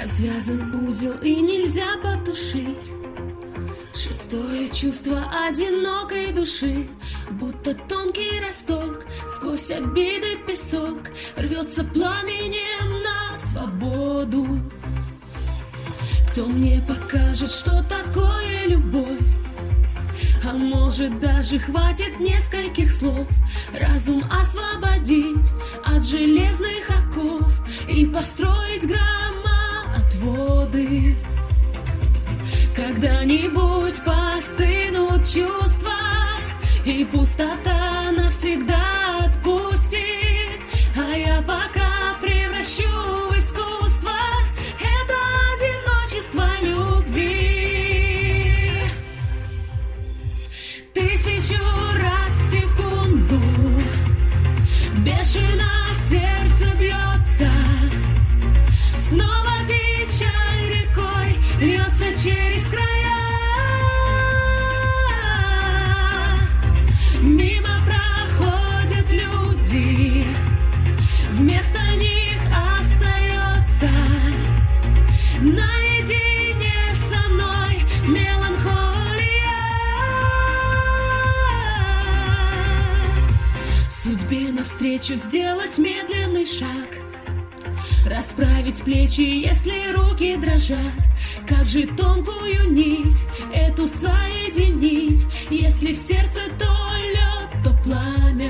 Развязан узел и нельзя потушить. Шестое чувство одинокой души, будто тонкий росток, сквозь обиды песок рвется пламенем на свободу. Кто мне покажет, что такое любовь? А может, даже хватит нескольких слов разум освободить от железных оков и построить громоотводы. Когда-нибудь постынут чувства, и пустота навсегда отпустит, а я пока превращу в искусство это одиночество любви. 1000 раз в секунду бешено сердце бьется, снова печаль рекой льется через края. Мимо проходят люди, вместо них остается наедине со мной меланхолия. Судьбе навстречу сделать медленный шаг, расправить плечи, если руки дрожат. Как же тонкую нить эту соединить, если в сердце то лед, то пламя.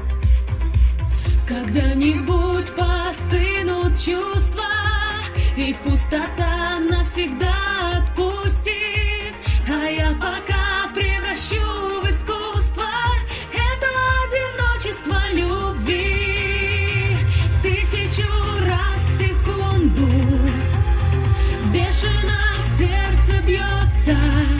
Когда-нибудь постынут чувства, и пустота навсегда отпустит, а я пока превращу в искусство это одиночество любви. 1000 раз в секунду бешено сердце бьется,